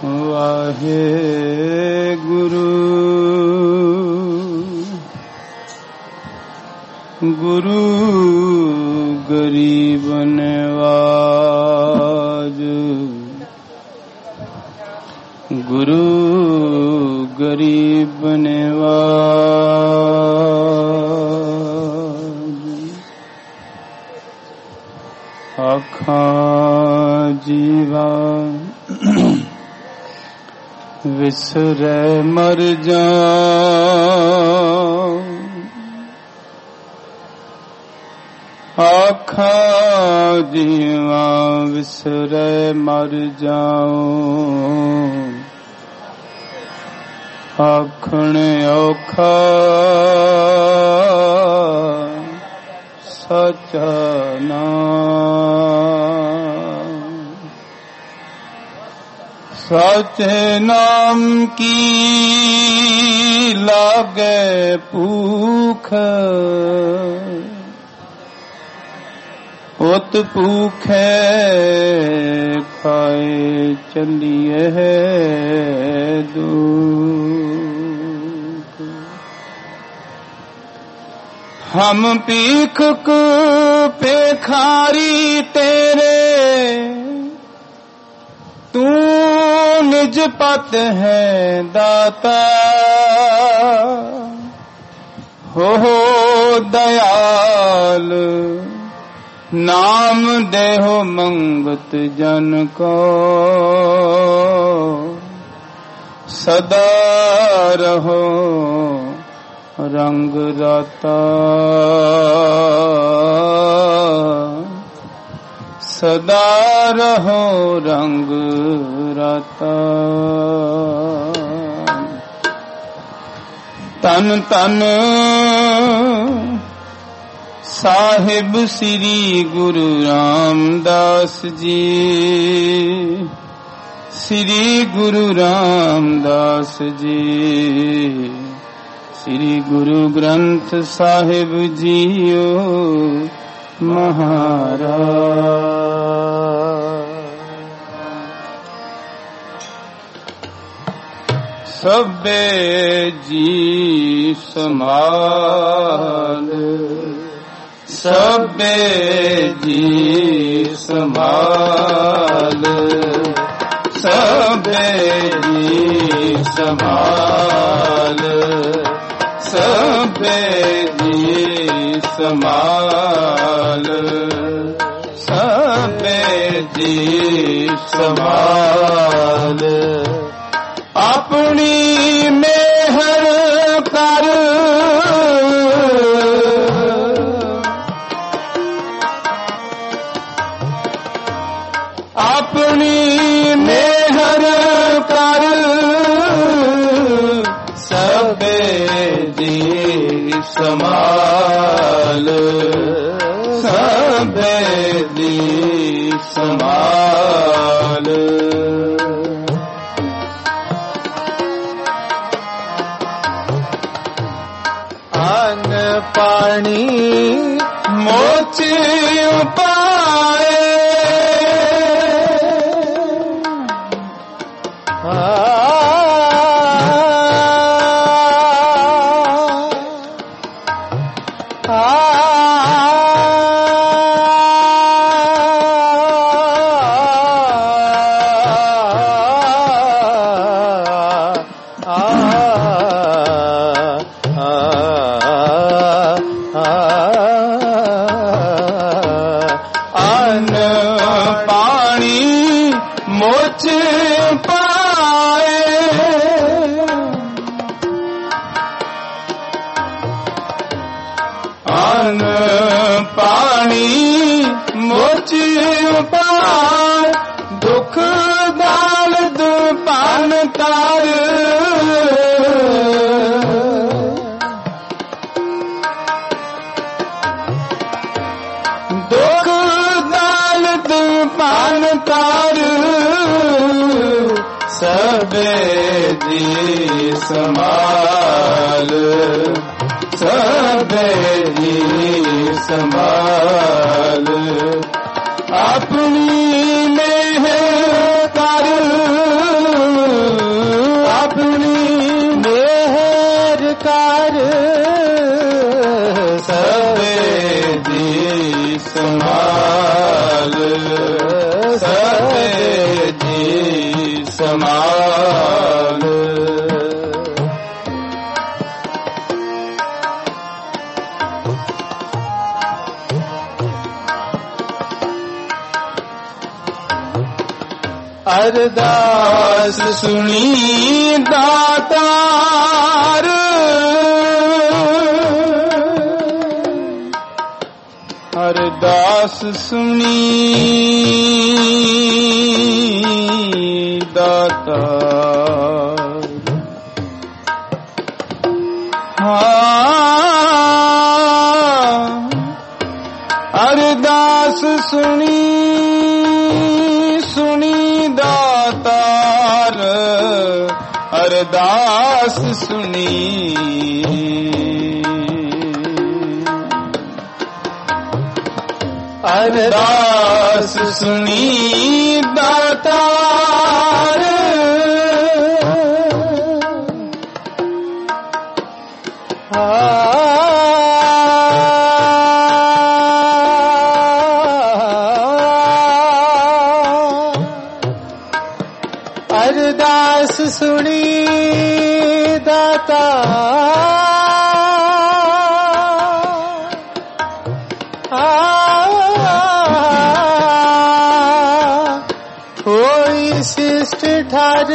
ਵਾਹਿਗੁਰੂ ਗੁਰੂ ਗਰੀਬ ਨਿਵਾਜ ਗੁਰੂ ਗਰੀਬ ਨਿਵਾਜ ਆਖਾਂ ਜੀਵਾ ਵਿਸਰੈ ਮਰ ਜਾਉ ਆਖਾਂ ਜੀਵਾ ਵਿਸਰੈ ਮਰ ਜਾਉ ਆਖਣ ਔਖਾ ਸਚਾ ਨਾਮ ਸਚੇ ਨਾਮ ਕੀ ਲਾਗੇ ਭੂਖ ਉਤ ਭੂਖੇ ਖਾਏ ਚਲੀਏ ਦੁਖ ਹਮ ਭੀਖਕ ਭਿਖਾਰੀ ਤੇਰੇ ਤੂੰ ਨਿਜ ਪਤ ਹੈ ਦਾਤਾ ਹੋ ਦਇਆਲ ਨਾਮ ਦੇਹੋ ਮੰਗਤ ਜਨ ਕੋ ਸਦਾ ਰਹੋ ਰੰਗ ਰਾਤਾ ਸਦਾ ਰਹੋ ਰੰਗ ਰਾਤਾ ਤਨ ਤਨ ਸਾਹਿਬ ਸ੍ਰੀ ਗੁਰੂ ਰਾਮਦਾਸ ਜੀ ਸ੍ਰੀ ਗੁਰੂ ਰਾਮਦਾਸ ਜੀ ਸ੍ਰੀ ਗੁਰੂ ਗ੍ਰੰਥ ਸਾਹਿਬ ਜੀਓ ਮਹਾਰਾਜ ਸਭੇ ਜੀ ਸਮਾਲ ਸਭੇ ਜੀ ਸਮਾਲ ਸਭੇ ਜੀ ਸਮਾਲ ਸਭੇ ਜੀ ਸਮਾਲ ਸਭੇ ਜੀ ਸਮਾਲ ਆਪਣੀ ਮਿਹਰ ਕਰ ਆਪਣੀ ਮਿਹਰ ਕਰ ਸਭੇ ਦੀ ਸੰਭਾਲ ਸਭੇ ਦੀ ਸੰਭਾਲ ਅੰਨ ਪਾਣੀ ਮੋਚ ਉਪਾਏ ਦੁਖ ਦਾਲਦ ਪਾਨ ਤਾਰ ਦੁਖ ਦਾਲਦ ਪਾਨ ਤਾਰ ਸਭੇ ਦੀ ਸੰਭਾਲ ਸਭੇ ਦੀ ਸੰਭਾਲ ਆਪਣੀ ਮਿਹਰ ਕਰ ਸਭੇ ਜੀ ਸਮਾਲ। ਅਰਦਾਸ ਸੁਣੀ ਦਾਤਾਰ, ਅਰਦਾਸ ਸੁਣੀ ਦਾਤਾਰ। ਅਰਦਾਸ ਸੁਣੀ ਦਾਤਾਰ, ਅਰਦਾਸ ਸੁਣੀ। ਅਰਦਾਸ ਸੁਣੀ ਦਾਤਾਰ, ਅਰਦਾਸ ਸੁਣੀ ਹੋਈ ਸਿਸ਼ਟ ਠਰ।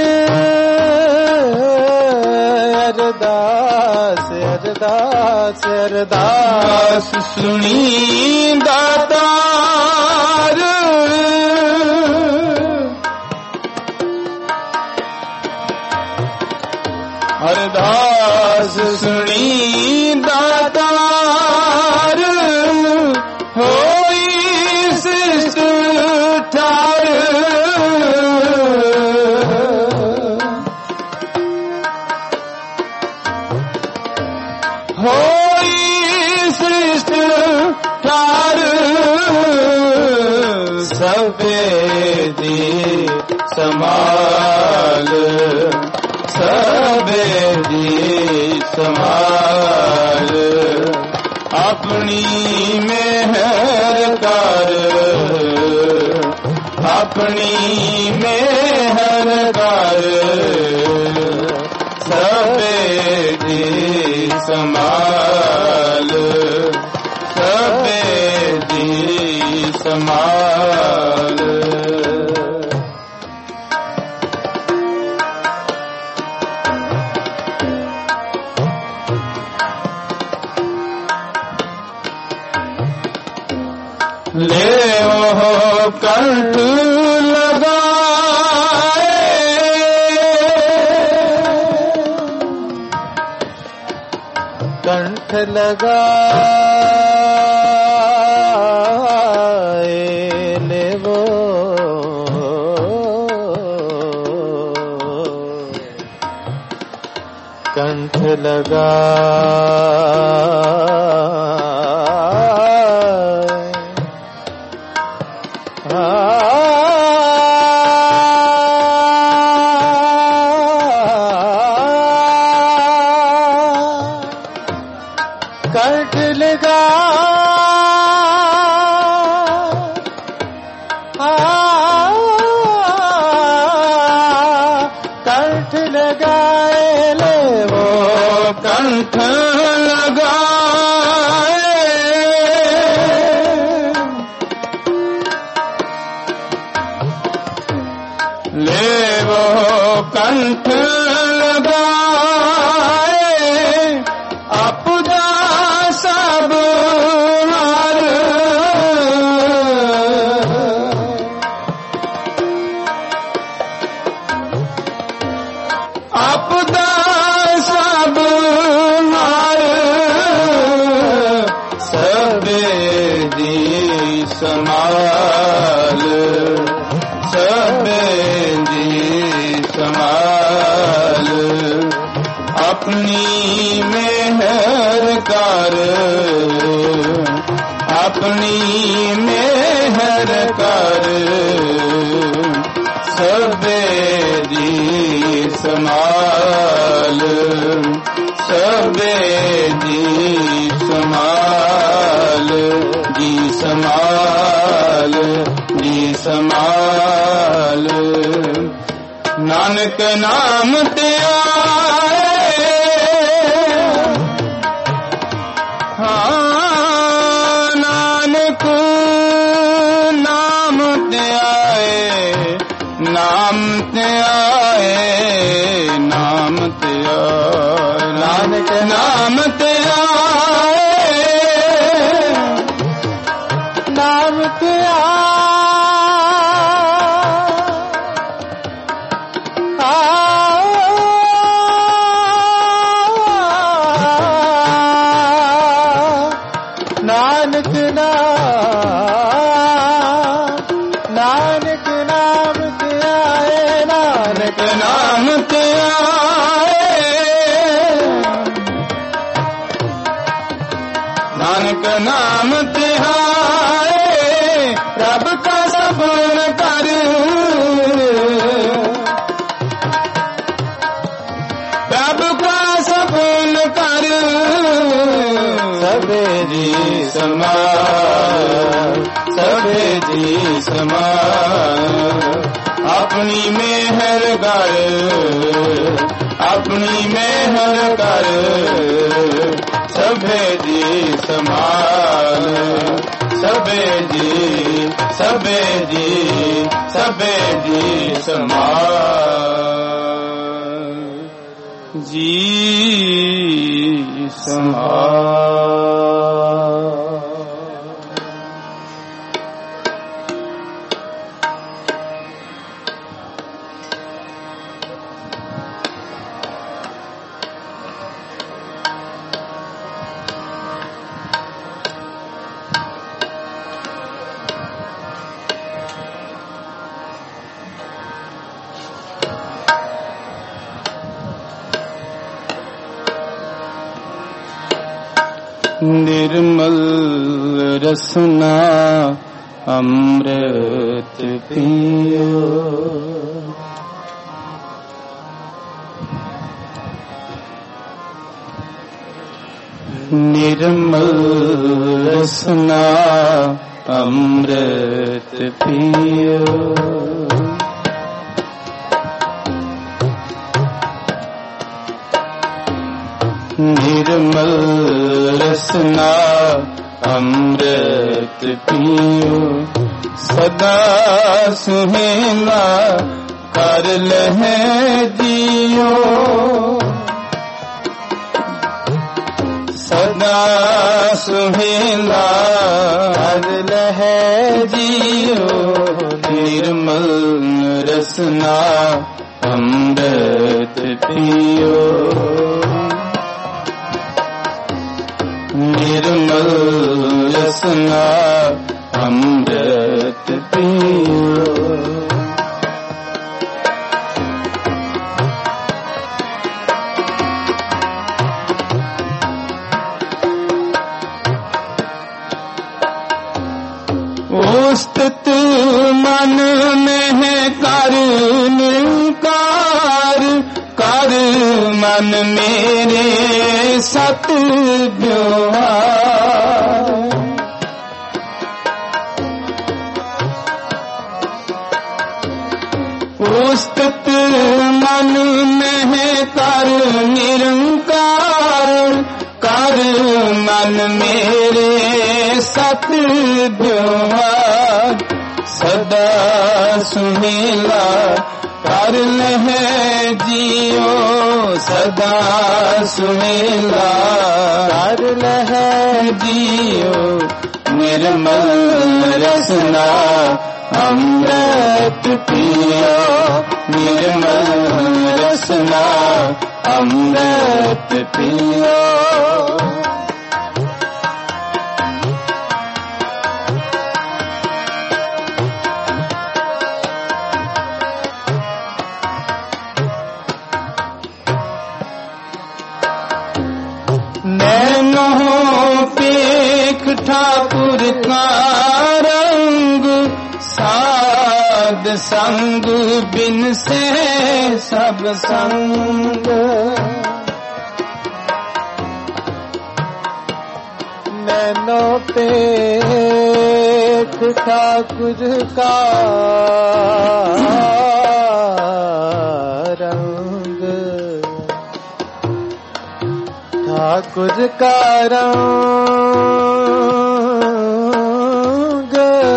ਅਰਦਾਸ ਅਰਦਾਸ ਅਰਦਾਸ ਸੁਣੀ ਦਾਤਾਰ, ਅਰਦਾਸ ਸੁਣੀ ਦਾਤਾਰ, ਹੋਈ ਸਿਸ਼ਟ ਠਰ। ਹੋਈ ਸਿਸ਼ਟ ਠਰ, ਸਭੇ ਦੀ ਸਮਾਲ। ਸਭੇ ਦੀ ਸਮਾਲ, ਆਪਣੀ ਮਿਹਰ ਕਰ, ਆਪਣੀ ਮਿਹਰ ਕਰ। ਸਭੇ ਦੀ ਸਮਾਲ, ਸਭੇ ਦੀ ਸਮਾਲ। ले वो कंठ लगाए, कंठ लगाए ले वो कंठ कंठ लगा कंठ लगाए ले वो कंठ लगाए, ले वो कंठ लगाए। आपदा सब हार, आपदा सब हार। सभे दी समाल, सभे दी समाल। अपनी मेहर कर, अपनी मेहर कर। सभे दी समाल, सभे दी समाल, दी समाल। जी समाल। नानक नाम ते आए, हाँ नानक नाम ते आए, नाम ते आए, नाम ते आए, नानक नाम ते आए, नाम ते नानक नाम ते आए, नानक नाम ते आए, नानक नाम ते आए। रब का सपन कर, रब का सपन कर, सबे जी समाल, सबे जी समाल। अपनी मेहर कर, अपनी मेहर कर, सबे जी समाल, सबे जी, सबे जी, सबे जी समाल। जी समाल। निर्मल रसना अमृत पियो, निर्मल रसना अमृत पियो। निर्मल रसना अमृत पियो, सदा सुहेला कर लहे जियो, सदा सुहेला कर लहे जियो। निर्मल रसना अमृत पियो, निर्मल रसना अमृत पियो। उस्तित मन में है कर निकार, कर मन मेरे सत व्यवहार। उस्तित मन में है कर निरंकार, कर मन मेरे सत व्यवहार। सदा सुहेला कर लहे जियो, सदा सुहेला कर लहे जियो। निर्मल रसना अमृत पियो, निर्मल रसना अमृत पियो। नैनों पेख ठाकुर का रंग, साध संग बिन से सब संग। नैनों पे ठाकुर का रंग, ठाकुर का रंग,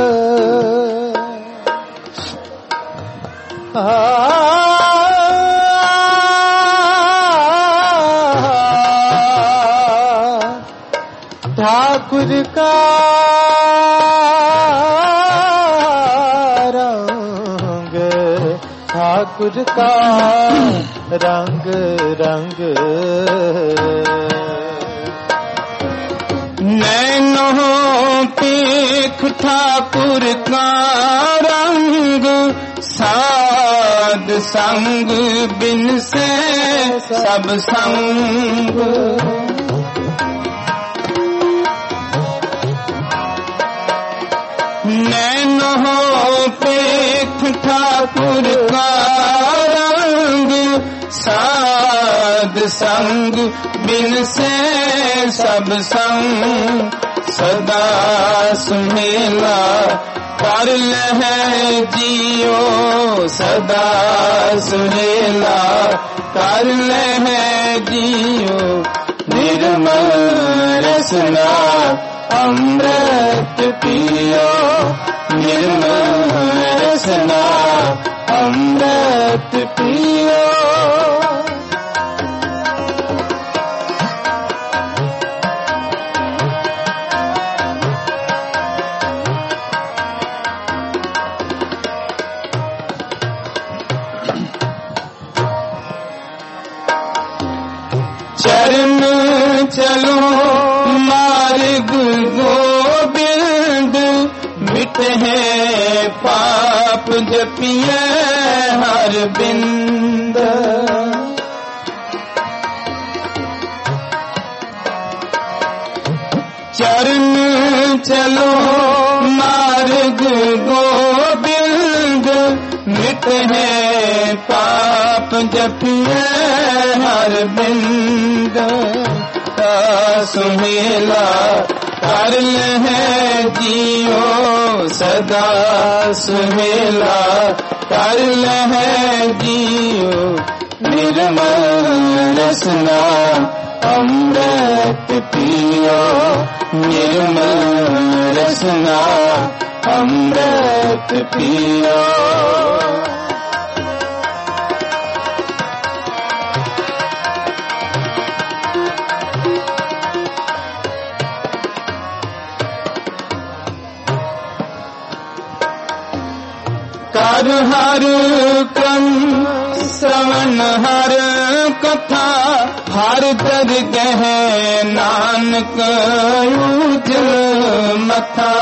ठाकुर का रंग, ठाकुर का रंग रंग। नैनों पे ठाकुर का रंग, साध संग बिन से सब संग। नैनों पे ठाकुर का रंग, साध संग बिन से सब संग। सदा सुहेला कर लहे जियो, सदा सुहेला कर लहे जियो। निर्मल रसना अमृत पियो, निर्मल रसना अमृत पियो। चरण चलो मार्ग गोबिंद, मिटे हैं पाप जपिए हर बिंद। चरण चलो मार्ग गोबिंद, मिटे हैं पाप जपिए हर बिंद। सुहेला कर लहे जियो, सदा सुहेला कर लहे जियो। निर्मल रसना अमृत पियो, निर्मल रसना अमृत पियो। कर हर क्रम श्रवण हर कथा, हर दरगह नानक उजल मथा।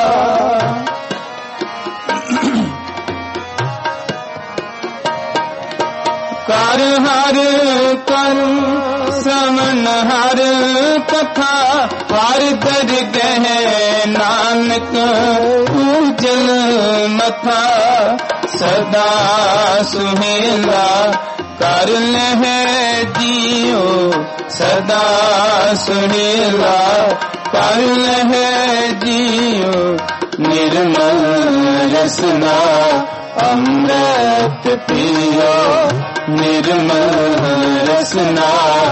कर हर कर्म श्रवण हर कथा, हर दरगह नानक उजल मथा। सदा सुहेला कर लहे जियो, सदा सुहेला कर लहे जियो। निर्मल रसना अमृत पियो, निर्मल रसना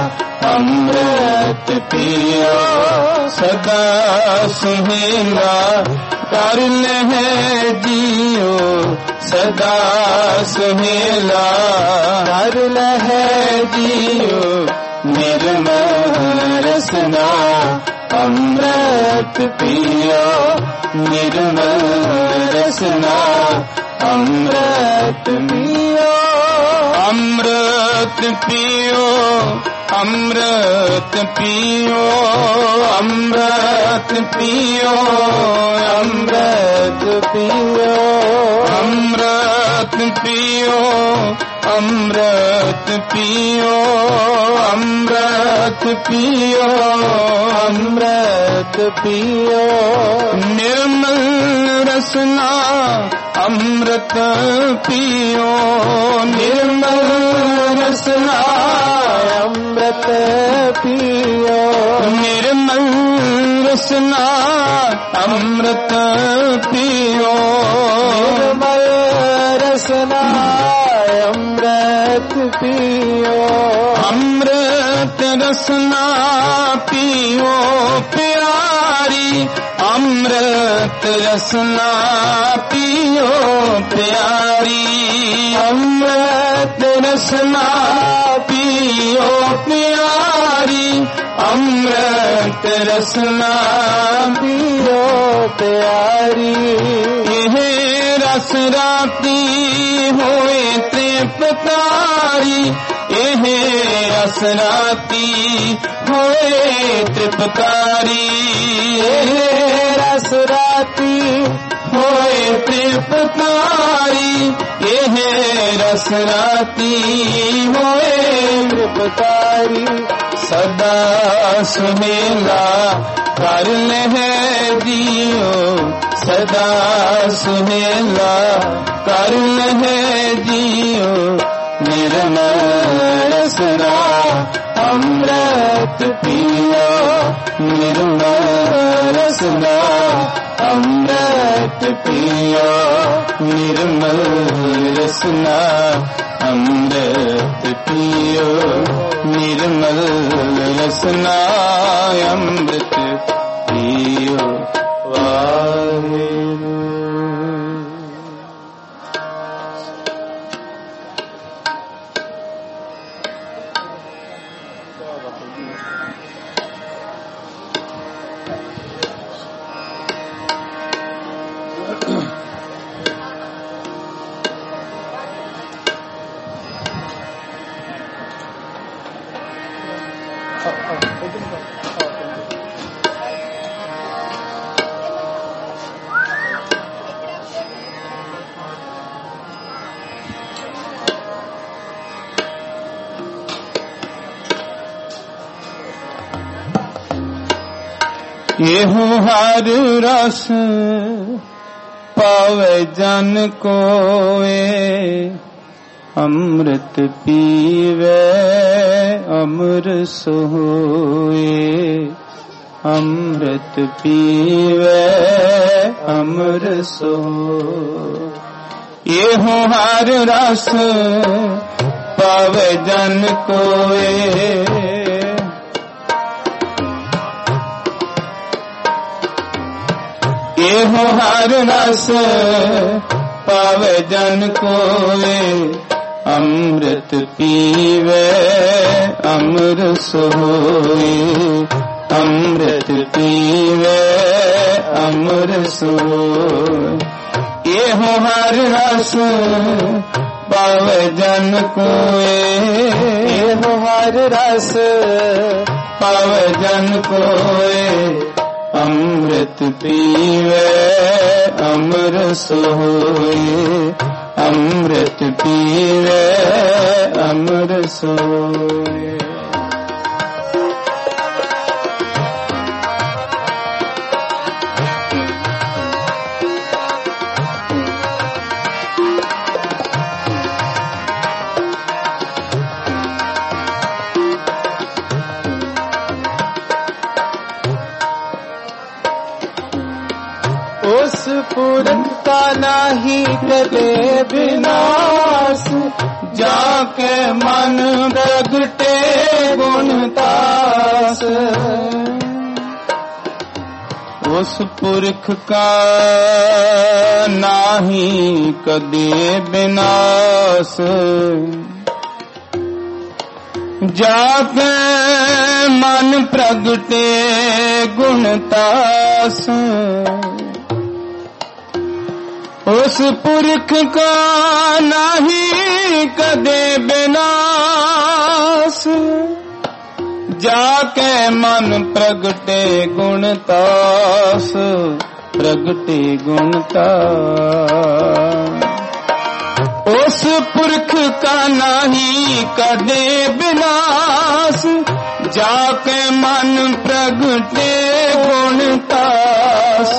अमृत पियो। सदा सुहेला कर लहे जियो, सदा सुहेला कर लहे जियो। निर्मल रसना अमृत पियो, निर्मल रसना अमृत पियो। अमृत पियो, अमृत पियो, अमृत पियो, अमृत पियो। अमृत पियो, अमृत पियो, अमृत पियो, अमृत पियो। निर्मल रसना अमृत पियो, निर्मल रसना अमृत पियो। निर्मल रसना अमृत पियो निर्मल रसना अमृत पियो अमृत रसना पियो प्यारी अमृत रसना पियो प्यारी अमृत रसना पियो प्यारी अमृत रसना पियो प्यारी यह रस राती होए तृप्तारी यह रस राती होए तृप्तारी यह रस राती होए तृप्तारी यह रस राती होए तृप्तारी सदा सुहेला कर लहे जियो सदा सुहेला कर लहे जियो निर्मल रसना अमृत पियो निर्मल रसना अमृत पियो निर्मल रसना अमृत पियो निर्मल रसना अमृत पियो वाहिगुरु। येहू हर रस पावे जन कोए अमृत पीवे अमर सोए अमृत पीवे अमर सोए येहू हर रस पावे जन कोए येहू हर रस पावे जन कोए अमृत पीवे अमर सोए अमृत पीवे अमर सोए येहू हर रस पावे जन कोए येहू हर रस पावे जन कोए अमृत पीवे अमर सोए अमृत पीवे अमर सोए। उस पुरख का नाही कदे विनाश जाके मन प्रगटे गुणतास उस पुरख का नाही कदे विनाश जाके मन प्रगटे गुणतास उस पुरख का नहीं कदे विनाश जाके मन प्रगटे गुणतास प्रगटे गुणतास उस पुरख का नहीं कदे विनाश जाके मन प्रगटे गुणतास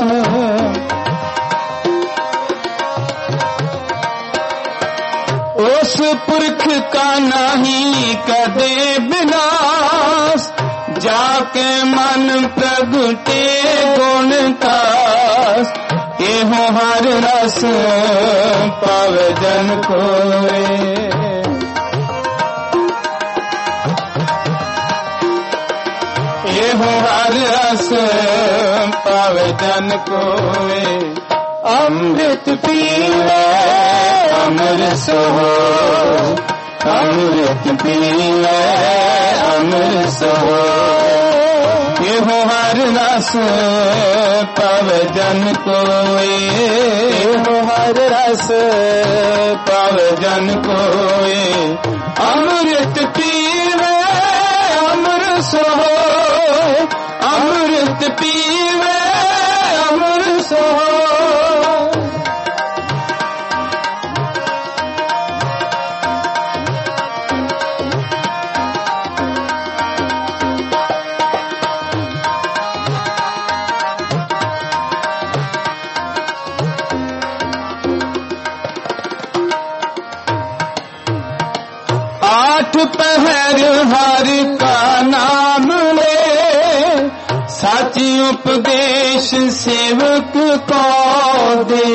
उस पुरख का नहीं कदे विनाश जाके मन प्रगटे गुण तास, एहो हर रस पावे जन कोय। एहो हर रस पावे जन कोय। अमृत पीवे अमृत सोहो, अमृत पीवे अमृत सोहो। एहो हर रस पावे जन कोय। एहो हर रस पावे जन कोय। अमृत पीवे अमृत सोहो, अमृत पीवे अमृत सोहो। आठ पहर हर का नाम ले, साची उपदेश सेवक को दे।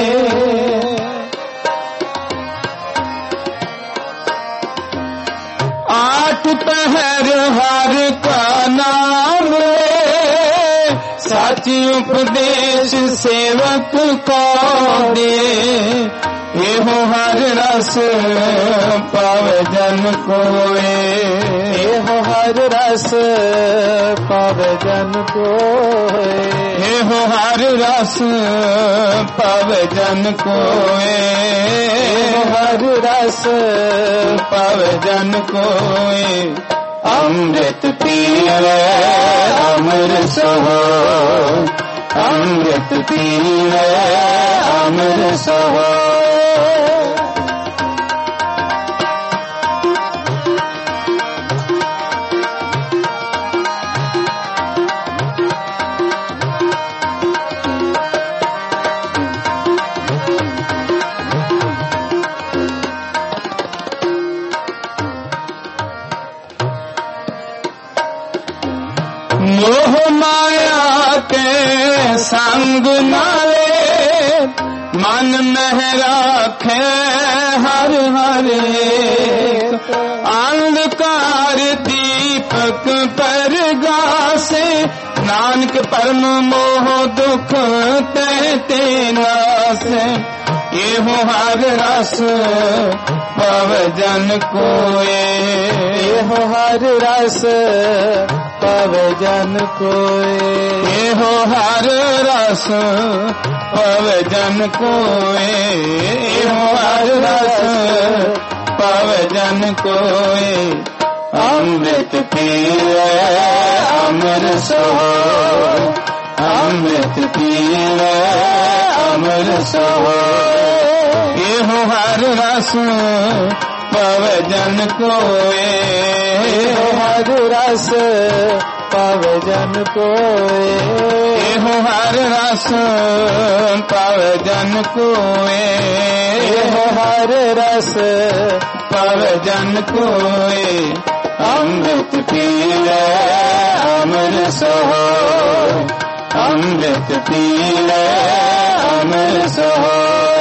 आठ पहर हर का नाम ले, साची उपदेश सेवक को दे। एहो हर रस पावे जन कोय। एहो हर रस पावे जन कोय। एहो हर रस पावे जन कोय। एहो हर रस पावे जन कोय। अमृत पीवे अमृत सोहो, अमृत पीवे अमृत सोहो। मोह माया के संग नाले, मन में राखे हर हरे। अंधकार दीपक पर गासे, नानक परम मोह दुख ते नासे। एहो हर रस पावे जन कोय। एहो हर रस पावे जन कोय। एहो हर रस पावे जन कोय। एहो हर रस पावे जन कोय। अमृत पीवे अमृत सोहो, अमृत पीवे अमृत सोहो। एहो हर रस पावे जन कोय। एहो हर रस पावे जन कोय। एहो हर रस पावे जन कोय। एहो हर रस पावे जन कोय। अमृत पीवे अमृत सोहो, अमृत पीवे अमृत सोहो।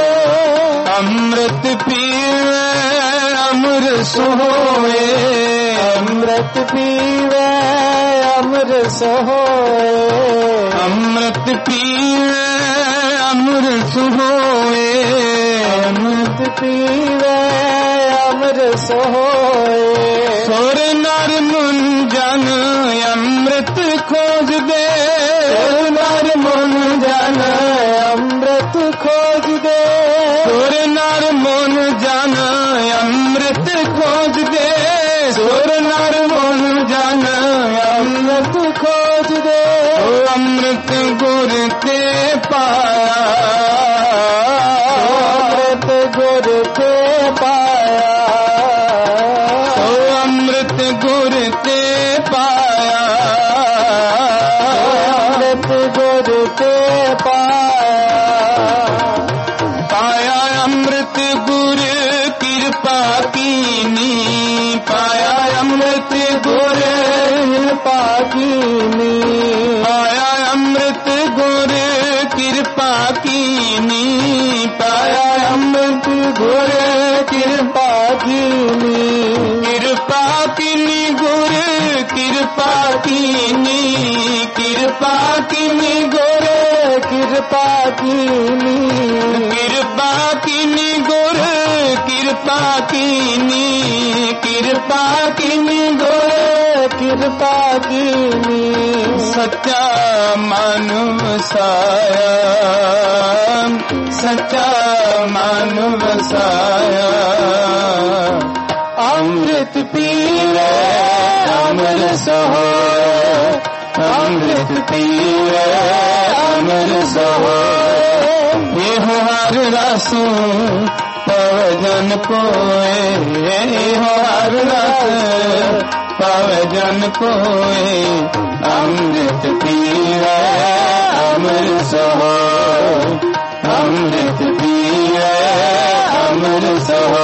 अमृत पीवे अमृत सोहोए। अमृत पीवे अमृत सोहोए। अमृत पीवे अमृत सोहोए। अमृत पीवे अमृत सोहोए। सुर नर मुन जन अमृत खोज दे। सुर नर मुन जन अमृत खोज दे। सुर नर मुन जन अमृत खोज दे। सुर नर मुन जन अमृत खोज दे। अमृत गुर ते पाया। अमृत गुर ते पाया। अमृत गुर ते पाया। अमृत गुर ते पाया। पाया अमृत गुर कृपा कीनी, पाया अमृत गुर कृपा कीनी, पाया अमृत गुर कृपा कीनी, पाया अमृत गुर कृपा कीनी, कृपा कीनी गुर कृपा कीनी, कृपा कीनी गुर कृपा कीनी, कृपा कीनी गुर कृपा कीनी, कृपा कीनी गुर कृपा कीनी, सच्चा मानव साया, सच्चा मानव साया, अमृत पीवे अमर सहो, अमृत पीवे अमर सहो, ये हो हर रसों पवजन कोए, ये हो हर रस पवजन कोए, अमृत पीवे अमर सहो, अमृत पीवे अमर सहो,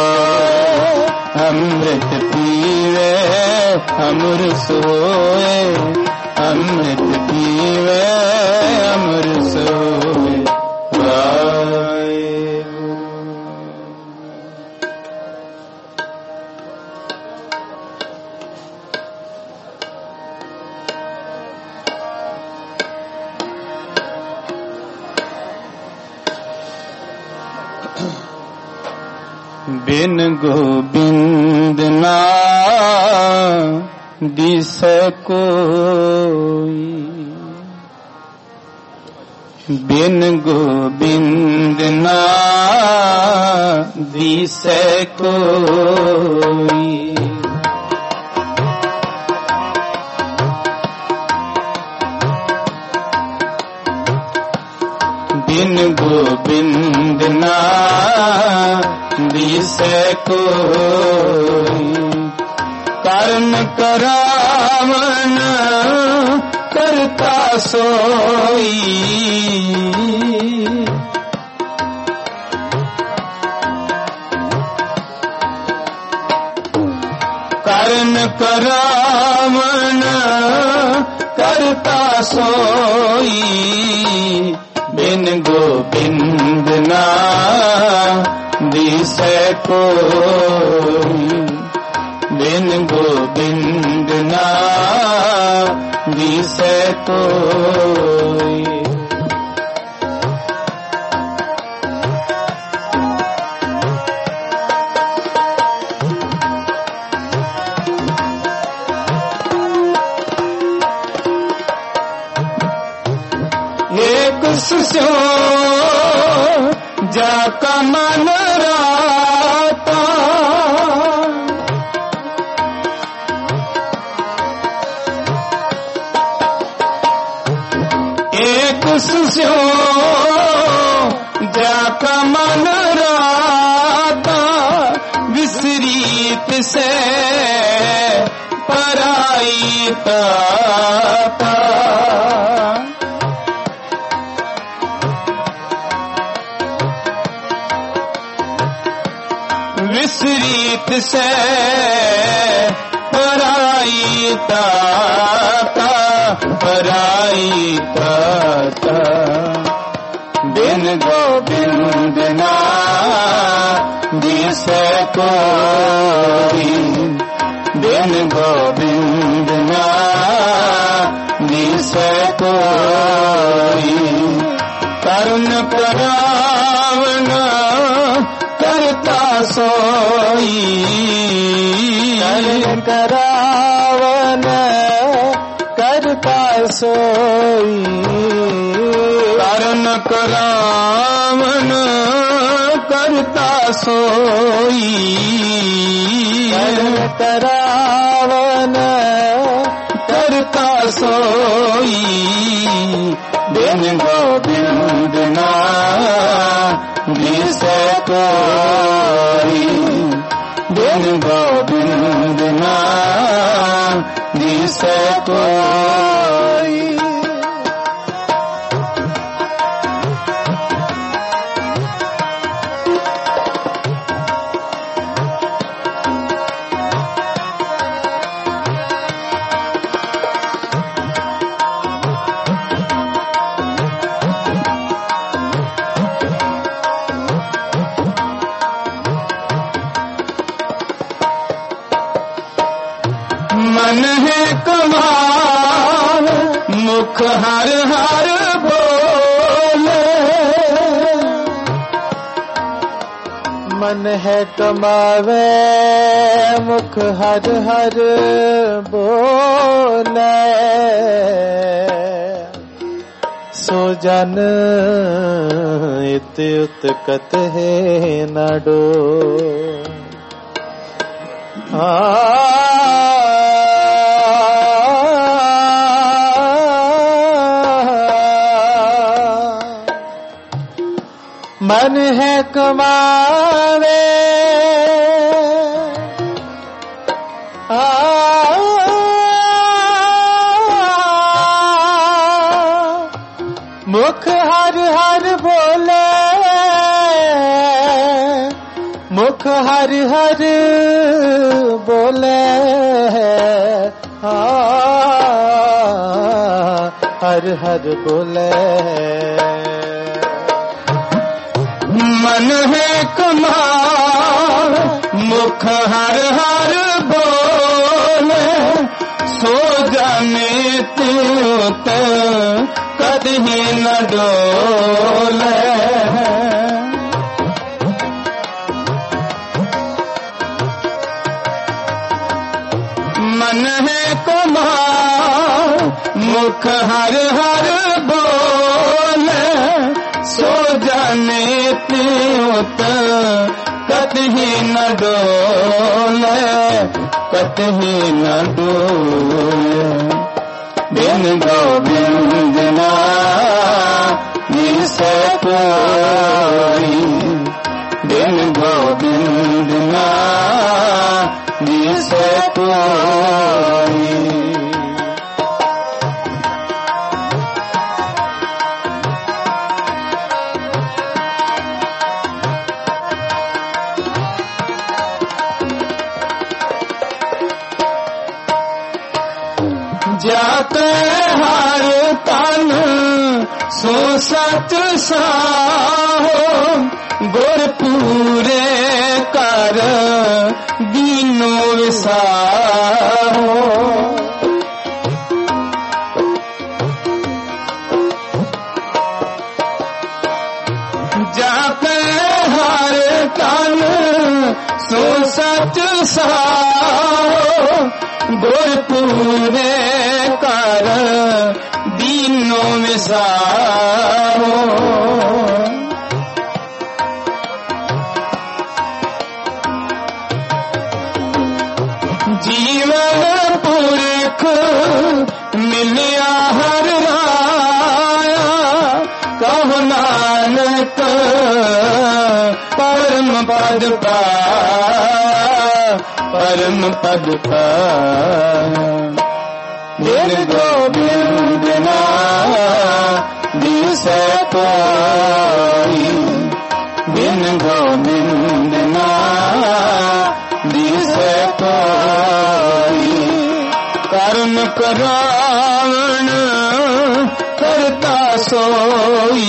अमृत पीवे अमर सोए, अमृत पीवे अमर सोए। बिन गोबिंद ना दिस कोई, बिन गोबिंद ना दिस कोई, बिन गोबिंद ना दिस कोई, कर्ण करावन करता सोई, कर्ण करावन करता सोई, बिन गोबिंद ना दिस कोई, बिन गोबिंद ना दिस कोई। एक सुस्यो जाका मन राता, एक सुस्यो जाका मन राता, विसरीत से पराई ताता, विसरीत से पराई ताता, पराई ताता, बिन गोबिंद ना दिस कोई, बिन गोबिंद ना दिस कोई, कर्ण करावन करता सोई, कर्ण करावन करता सोई, कर्ण करावन करता सोई, कर्ण करावन करता सोई, बिन गोबिंद ना दिस कोई, बिन गोबिंद ना दिस कोई। कमाल मुख हर हर बोले, मन है कमावे मुख हर हर बोले, सो जन इत उत कत है न डो। मन है कमावे मुख हर हर बोले, मुख हर हर बोले, हर हर बोले। मन है कमाल मुख हर हर बोले, सो जाने त्योत कदही न डोले। मन है कमाल मुख हर हर बोले, सो जाने त्योत कतही न डोले, कतही न डोले। बिन गोविंद ना निस कोई, बिन गोविंद ना निस कोई। जाते हर तन सो सच साहो, गुर पूरे कर दीनो विसाहो। जाते हर तन सो सच साहो, गुर पूरे कर दीनो विसाहो। जीवन पुरख मिलिया हर राया, कहो नानक परम पद पाया, परम पद पाया। बिन गोविंद ना दिसै कोई, बिन गोविंद ना दिसै कोई। करुण करावण करता सोई,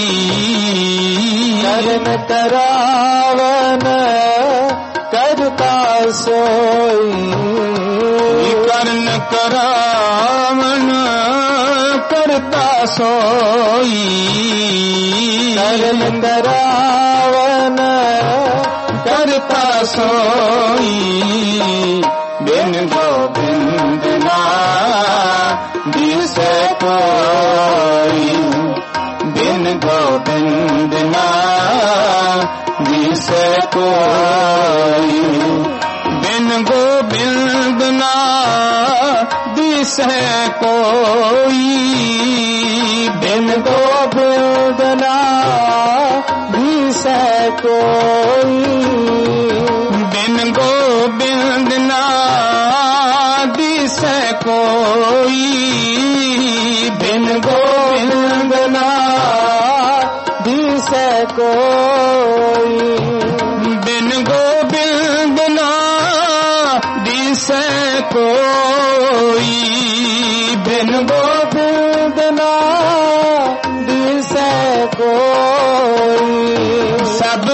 करुण करावण करता सोई। कर्ण करावण करता सोई, कर्ण करावण करता सोई। बिन गोविंद ना दिसै कोई, बिन गोविंद ना दिसै कोई। बिन गोविंद ना दिसै कोई, बिन गोविंद ना दिसै कोई। बिन गोविंद ना दिसै कोई, बिन गोविंद ना दिसै कोई। बिन गोविंद ना दिसै कोई, बिन गोविंद ना दिसै कोई। सब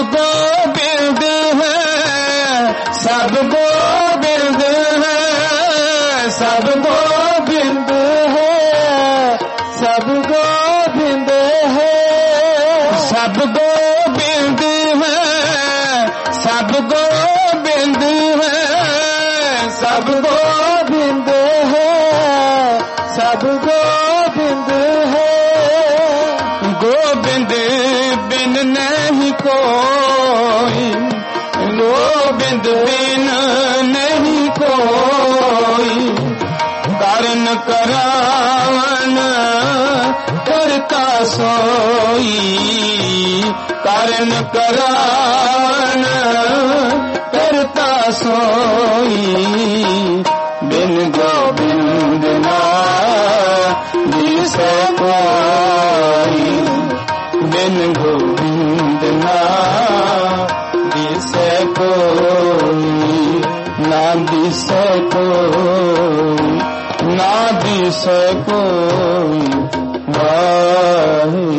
गोविंद है, सब गोविंद है, सब गोविंद है, सब गोविंद है, सब गोविंद है, सब गोविंद है, सब गोविंद है, सब गोविंद है। गोविंद बिन नहीं कोई, गोविंद बिन नहीं कोई, कारण करावन करता सोई, कारण करावन करता सोई, बिन गोविंद ना दिसे कोई, बिन गोविंद ना दिसे कोई, ना दिसे कोई, ना दिसे कोई। वाहे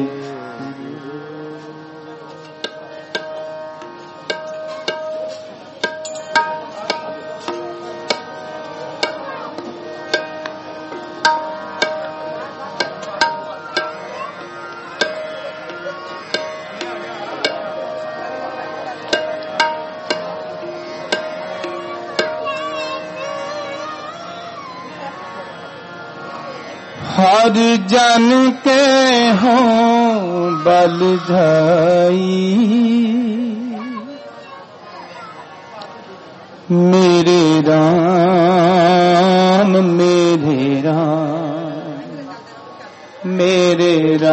हर जन के हो बल धाई, मेरे राम मेरे राम, मेरे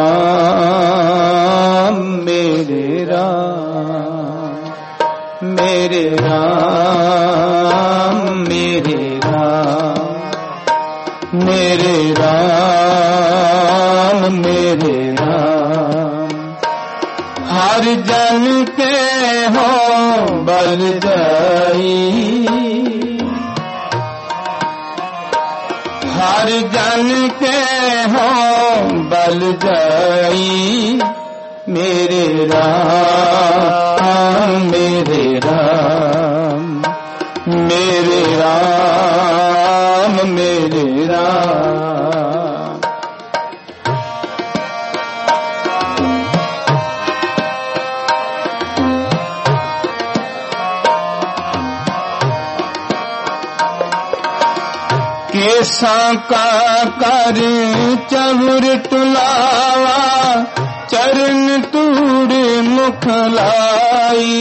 राम मेरे राम, मेरे राम मेरे राम, मेरे राम मेरे राम। हर जन के हो बल जाई, हर जन के हो बल जाई, मेरे राम मेरे राम, मेरे राम मेरे राम। केसा का कर चबुर तुलावा, चरण तूड़ मुख लाई,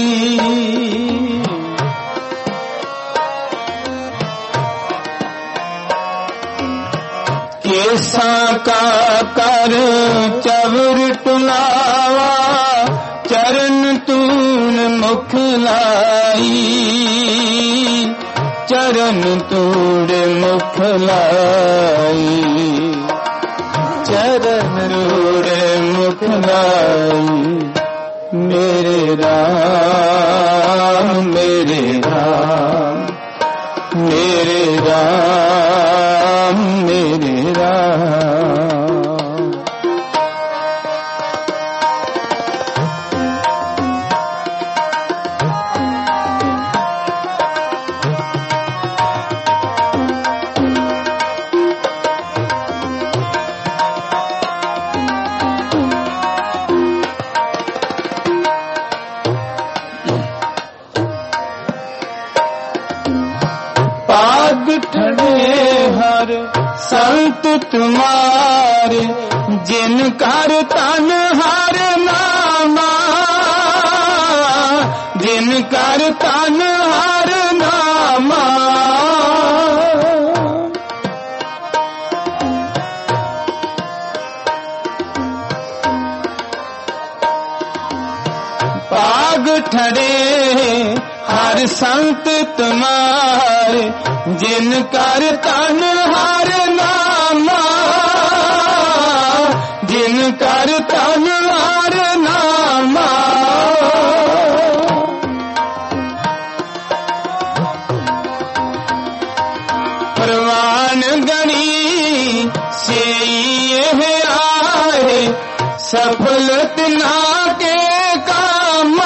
केसा का कर चबुर तुलावा, चरण तूड़ मुख लाई, चरण तूड़ मुख लाई, चरण तूड़ मुख लाई, मेरे राम मेरे राम, मेरे राम मेरे राम। पाग ठड़े हर संत तुम्हारे, जिन कर तन हर नामा, जिन कर तन हर नामा। पाग ठड़े हर संत तुम्हारे, जिन कर तन हर नामा, जिन कर तन हर नामा। प्रवान गणी से ये आए, सफलत ना के कामा,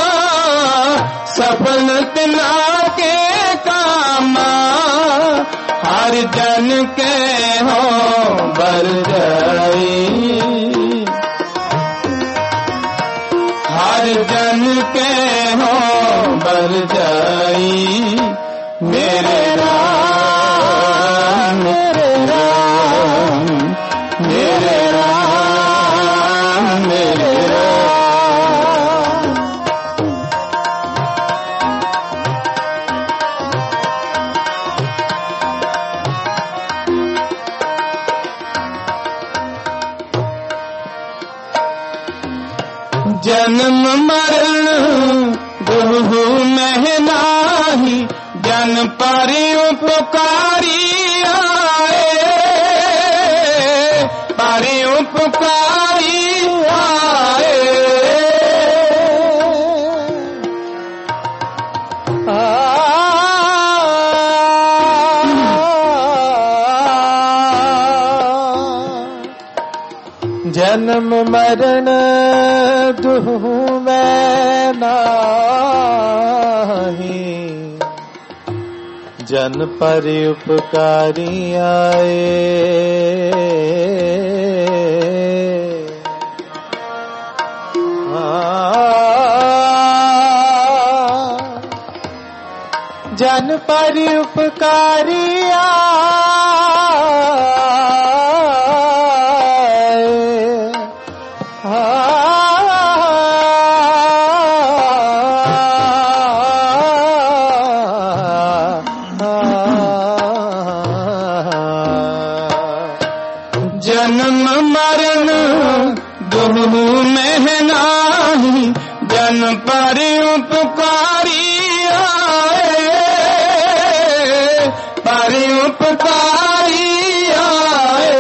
सफलत ना के कामा। हर जन के हो बर जाई, हर जन के हो बर जाई, मेरे राम मेरे राम मेरे राम मेरे राम। जन्म मरण दुहु में नाही, जन पर उपकारी आए, पर उपकारी आए। जन्म मरण दुहु में नाही, जन पर उपकारी आए। जन पर उपकारी जन्म मरण दुहु में नाही, जन पर उपकारी आए, पर उपकारी आए।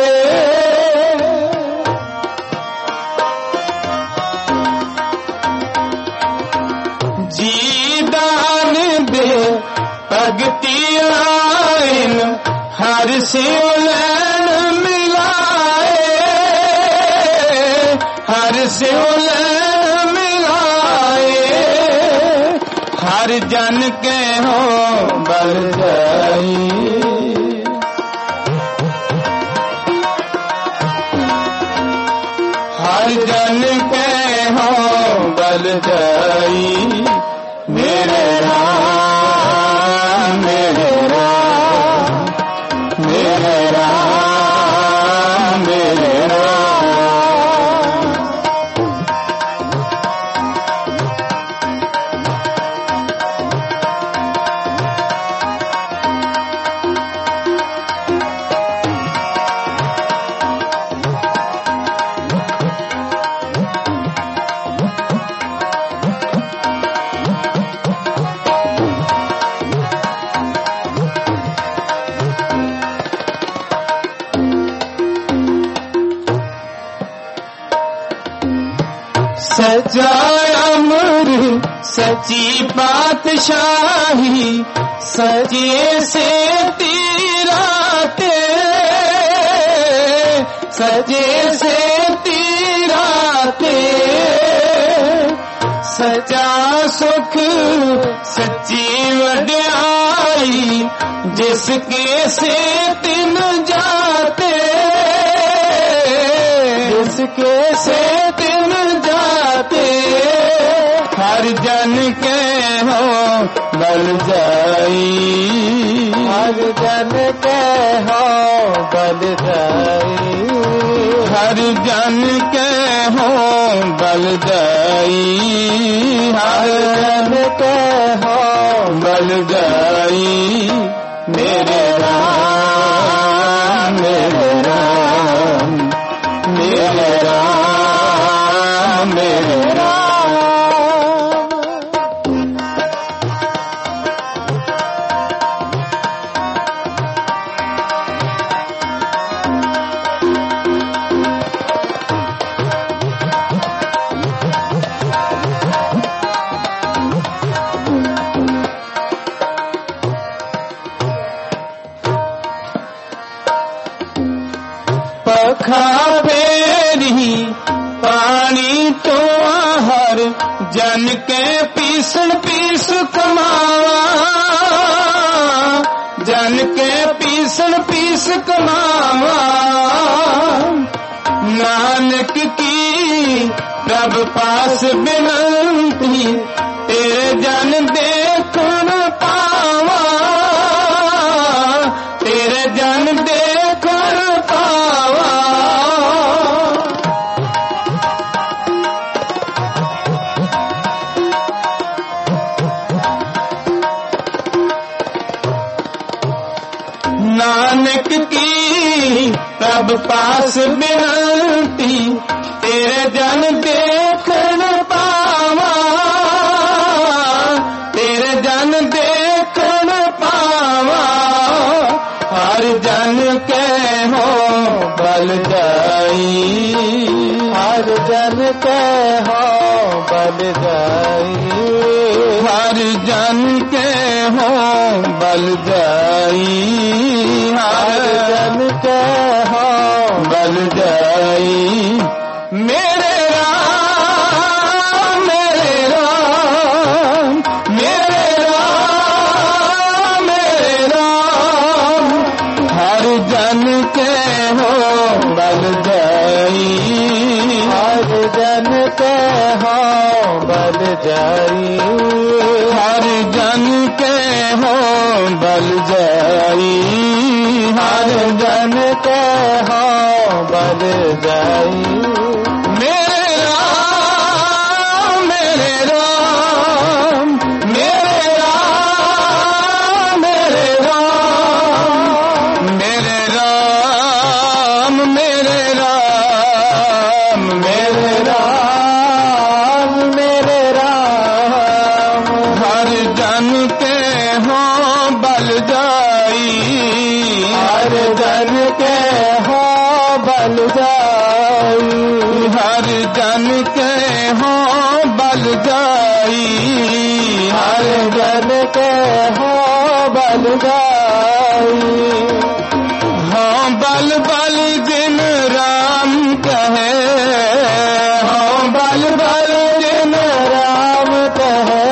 जी दान दे भगति आइन, हर सिव लैन मिलाए, हर सिव लैन मिलाए। हर जन के हो बर जाई, हर जन के हो बर जाई, मेरे राम मेरे राम मेरे राम मेरे राम। सजा अमर सची पातशाही, सजे से तीराते, सजे से तीराते। सजा सुख सच्ची वड्याई, जिसके से तिन जाते, जिसके से तिन जाते। हर जन के हो बल जाई, हर जन के हो बल जाई, हर जन के हो बल जाई, हर जन के हो बल जाई, मेरे राम मेरे राम मेरे राम मेरे राम। पखा फेरी पानी तो हर जन के पीसन पीस कमावा, जन के पीसन पीस कमावा नानक की प्रभु पास बिनती तेरे जन देखन पावा तेरे जन देखन पावा नानक की प्रभु पास बिनती तेरे जन देखन पावा तेरे जन देखन पावा हर जन के हो बल जाई हर जन के हो बल जाई हर जन के हो बल जाई हर जन के हो बल जाई मेरे राम मेरे राम मेरे राम मेरे राम हर जन के हो बल जाई हर जन के हो बल जाई हर जन के हो बल जाई हर जन के हो बल जाई मेरे राम मेरे राम मेरे राम मेरे राम मेरे राम मेरे राम मेरे राम मेरे राम हर जन के हो बल जाई हर जन के हो बल जाई हर जन के हो बल जाई हर जन के हो बल जाई हाँ बल बल जिन राम कहे हाँ बल बल जिन राम कहे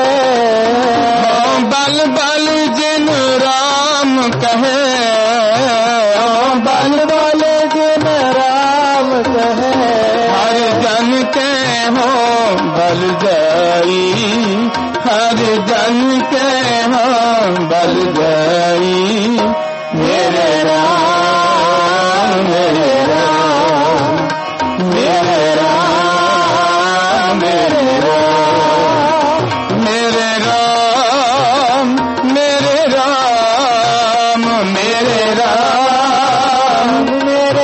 हाँ बल बल जिन राम कहे हाँ बल बल जिन राम कहे हर जन के हो बल जाई हर जन के हो बल जाई मेरे राम मेरे राम मेरे राम मेरे राम मेरे राम मेरे राम मेरे राम मेरे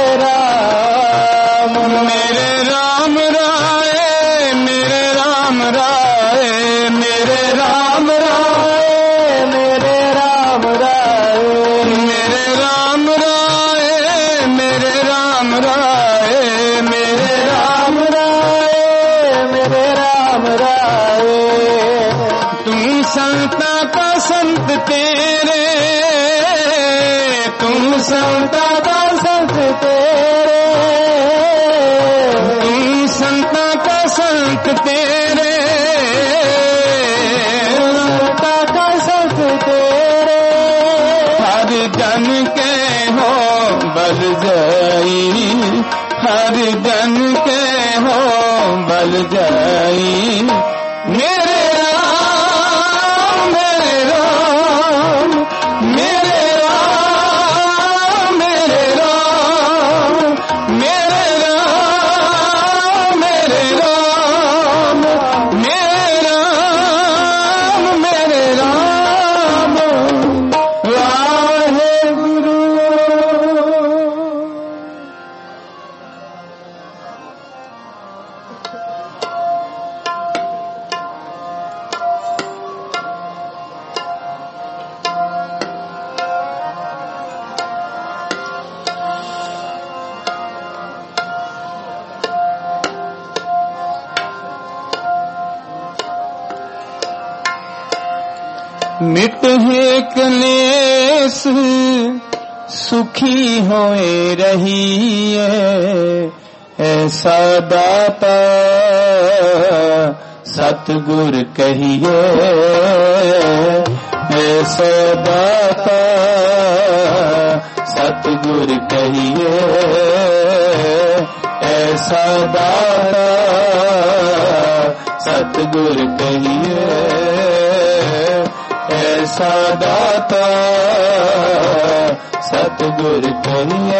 राम मेरे राम राय मेरे राम राय मेरे राम राय मेरे राम राय मेरे राम राय मेरे राम राय मेरे राम राय मेरे राम राय तुम संता का संत तेरे तुम संता का संत तेरे तुम संता का संत तेरे संता का संत तेरे हर जन के हो बल जाई हर जन के हो बल जाई मेरे राम मेरे राम मेरे राम मेरे राम मेरे राम मेरे राम मेरे राम मेरे राम वाहेगुरु मिट है कलेस सुखी होए रहिए ऐसा दाता सतगुर कहिए ऐसा दाता सतगुर कहिए, ऐसा दाता सतगुर कहिए, ऐसा दाता सतगुर कहिए।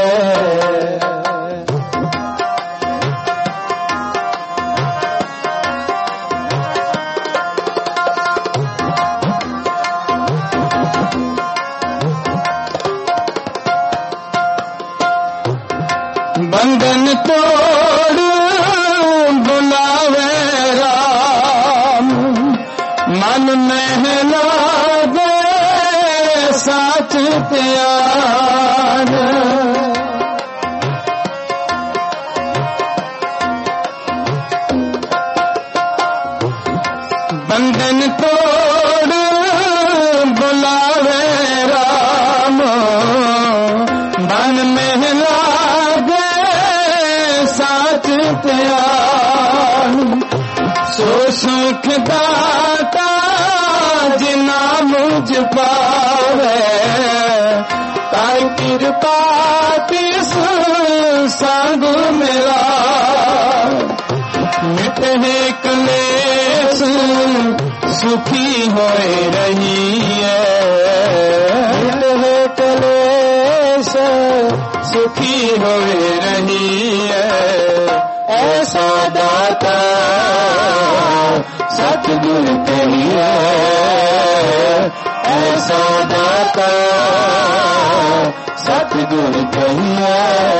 बंधन तोड़ बुलावे राम, मन में लागे साच प्यार। बंधन तोड़ बुलावे राम, मन में लागे साच प्यार। सो सुख दाता जिना मुझ पावे, ताई कृपा तिस संग मिला। मिटे कलेश सुखी होए रही है, मिटे कलेश सुखी होए रही है। ऐसा दाता सतगुर कहिए, ऐसा दाता सतगुर कहिए।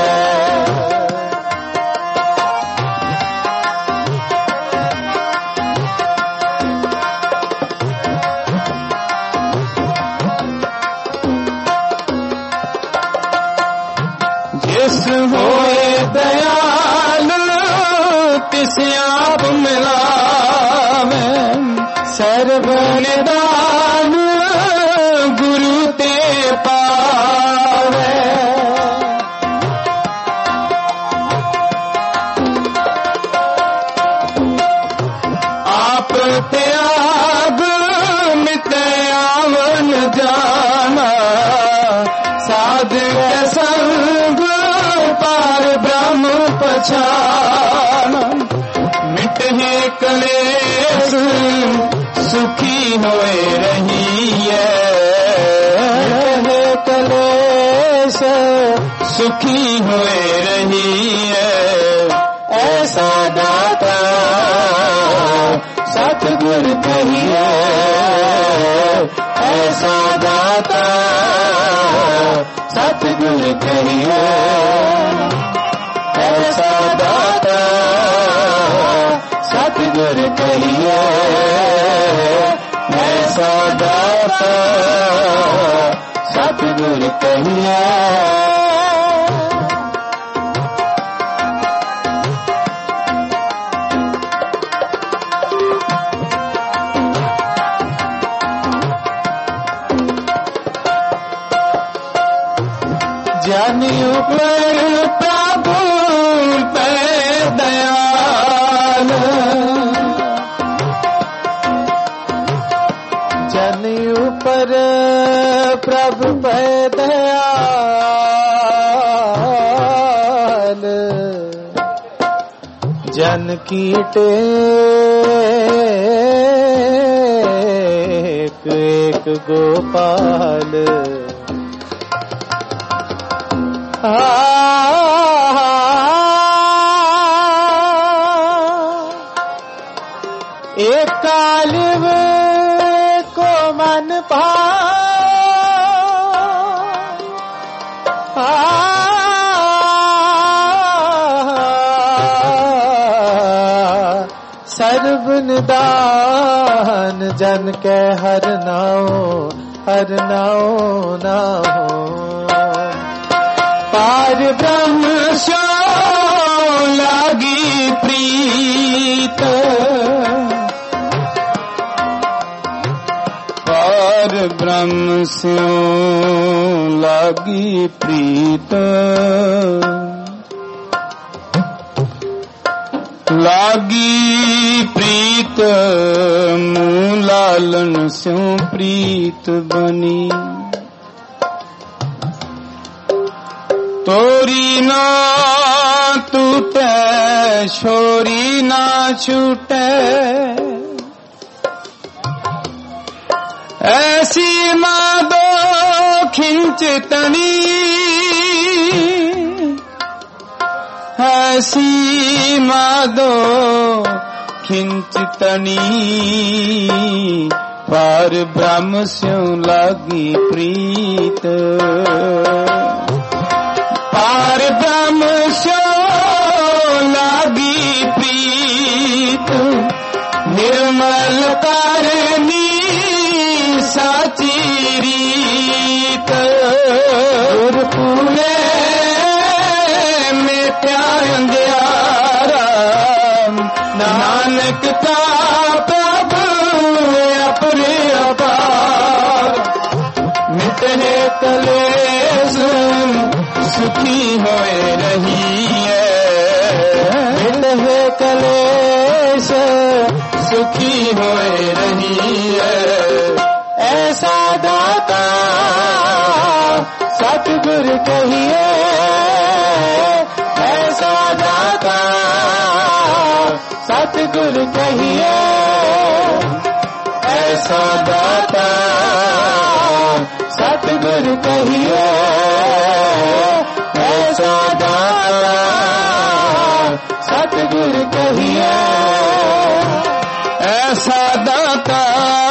जिस होए दयाल तिस आप मिलावे, सर्व निदान गुरु ते पावे। आप त्याग मिटे आवन जाना, साध के संग पार ब्रह्म पछाना। मिटे कलेश सुखी होए रही है, मिटे कलेश सुखी होए रही है। ऐसा दाता सतगुर कहिए, ऐसा दाता सतगुर कहिए, ऐसा दाता सतगुर कहिए, ऐसा दाता सतगुर कहिए। जन ऊपर प्रभु पे दयाल, जन ऊपर प्रभु पे दयाल। जन की टेक एक गोपाल। एक कालिव को मन सर्व निदान जन के हर नाओ ना हो। पार ब्रह्म सो लागी प्रीत, पार ब्रह्म सो लागी प्रीत। लागी प्रीत मूल लालन स्यों प्रीत बनी। तोरी ना टूटे छोरी ना छूटे, ऐसी मादो खिंच तनी, ऐसी मादो खिंच तनी, पार ब्रह्म स्यों लागी प्रीत, पार ब्रह्म स्यों लागी प्रीत, निर्मल तारनी साची रीत, गुरपुरे मिट्या अंधियारा, नानक का प्रभु अपने अपार, मिटने कलेश सुखी होए रही है, मिटने कलेश सुखी होए रही है, ऐसा दाता सतगुरु कहिए, ऐसा दाता सतगुरु कहिए, ऐसा दाता सतगुरु कहिए, ऐसा दाता सतगुरु कहिए, ऐसा दाता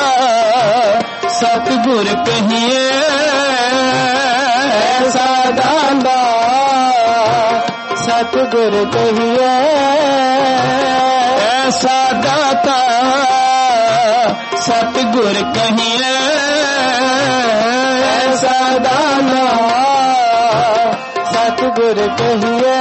सतगुरु कहिए, ऐसा दाता सतगुरु कहिए, ऐसा दाता सतगुरु कहिए, ऐसा दाता सतगुरु कहिए,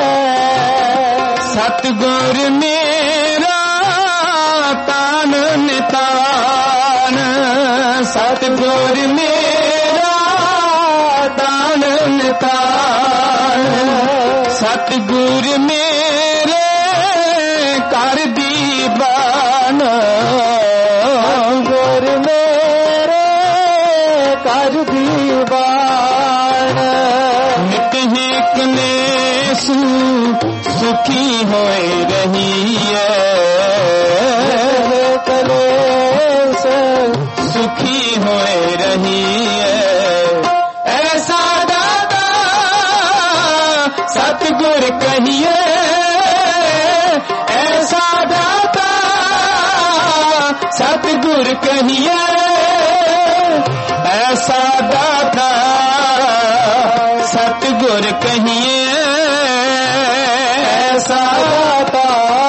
सतगुर मेरा तान नितान, सतगुर मेरा तान नितान, सतगुर मेरे कर दीवान, गुर मेरे कर दीवान, मिटहे कलेश सुखी होए रही है, कलेश सुखी होए रही है, ऐसा दाता सतगुर कहिए, ऐसा दाता सतगुर कहिए, ऐसा दाता सतगुर कहिए, ऐसा दाता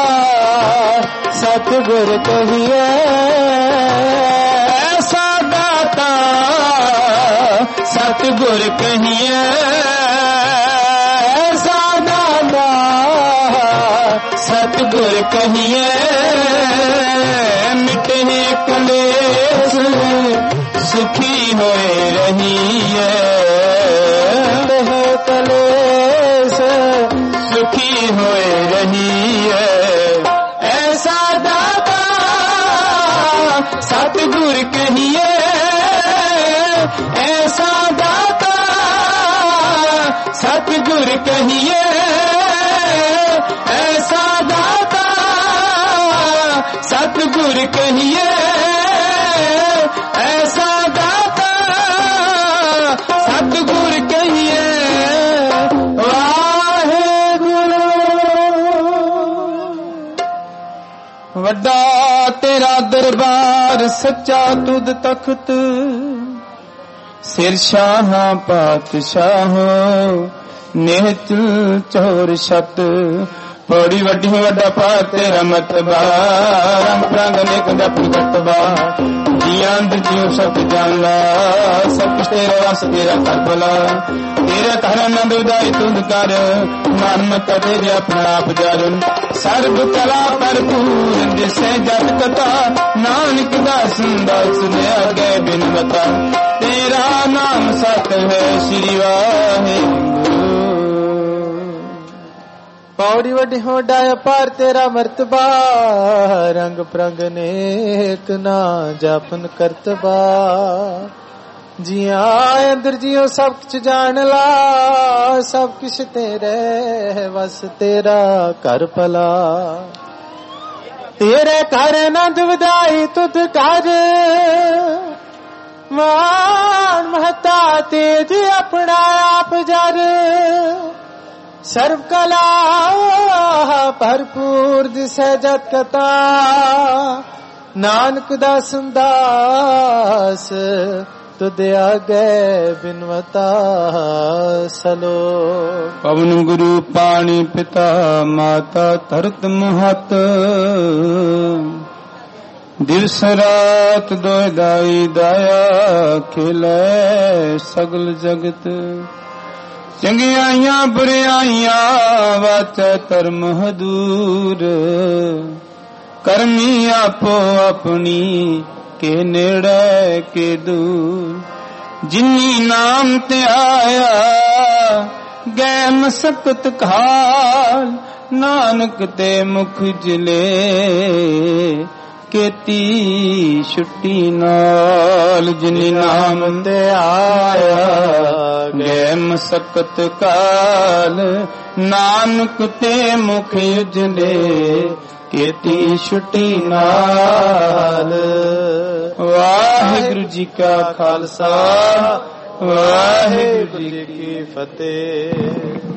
सतगुर कहिए, ऐसा दाता सतगुर कहिए, ऐसा दाता सतगुर कहिए, मिटने कलेश सुखी होए रही है, मिटने कलेश सुखी होए रही है, ऐसा दाता सतगुर कहिए, ऐसा दाता सतगुर कहिए, ऐसा दाता सतगुर कहिए, ऐसा दाता सतगुर कहिए, वाहेगुरु। वड्डा तेरा दरबार सच्चा तुद तख्त, सिर शाह पातशाह नेचल चोर छत, बड़ी वड्डी वड्डा पा तेरा मतबा, रंग रंग नेक जपन कतबा, जियांद जियो सब जानला, सब कुछ तेरे वास तेरा कर भला, तेरे घर आनंद उदाई तुद कर, मन कदे जे अपना आप जारुन, सर्व कला भरपूर जिसे जग कथा, नानक दास दास ने आगे बिन बता, तेरा नाम सत है श्री वाहे। ਪੌੜੀ ਵੱਡੀ ਹੋਡਾ ਪਾਰ ਤੇਰਾ ਮਰਤਬਾ ਰੰਗ ਪ੍ਰੰਗ ਨੇਕ ਨਾ ਜਾਪਨ ਕਰਤਬਾ ਜੀਆਂ ਅੰਦਰ ਜਿਉ ਸਭ ਕੁਛ ਜਾਣ ਲਾ ਸਭ ਕੁਛ ਤੇਰੇ ਵਸ ਤੇਰਾ ਘਰ ਭਲਾ ਤੇਰੇ ਘਰ ਆਨੰਦ ਵਧਾਈ ਤੁਧ ਘਰ ਮਾਨ ਮਹਤਾ ਤੇਜ ਆਪਣਾ ਆਪ ਜਰ ਸਰਬ ਕਲਾ ਭਰਪੂਰ ਦਿਸੈ ਜਤ ਕਥਾ ਨਾਨਕ ਦਾ ਸੰਦਾਸ ਤੁਧ ਆਗੇ ਬਿਨਵਤਾ ਸਲੋ ਪਵਨ ਗੁਰੂ ਪਾਣੀ ਪਿਤਾ ਮਾਤਾ ਧਰਤ ਮਹਤ ਦਿਵਸ ਰਾਤ ਦੋਇ ਦਾਈ ਦਾਇਆ ਖਿਲੇ ਸਗਲ ਜਗਤ ਚੰਗਿਆਈਆਂ ਬੁਰਿਆਈਆਂ ਵਾਚੈ ਧਰਮ ਹਦੂਰ ਕਰਮੀ ਆਪੋ ਆਪਣੀ ਕੇ ਨੇੜੇ ਕੇ ਦੂਰ ਜਿਨੀ ਨਾਮ ਤੇ ਆਇਆ ਗੈ ਮਸਕਤ ਖਾਲ ਨਾਨਕ ਤੇ ਮੁਖ ਜਲੇ ਕੀਤੀ ਛੁੱਟੀ ਨਾਲ ਜਿਨੀ ਨਾਮ ਤੇ ਆਇਆ ਗੈ ਮਸਕਤ ਕਾਲ ਨਾਨਕ ਤੇ ਮੁਖ ਉਜਲੇ ਕੀਤੀ ਛੁੱਟੀ ਨਾਲ ਵਾਹਿਗੁਰੂ ਜੀ ਕਾ ਖਾਲਸਾ ਵਾਹਿਗੁਰੂ ਜੀ ਕੀ ਫਤਿਹ।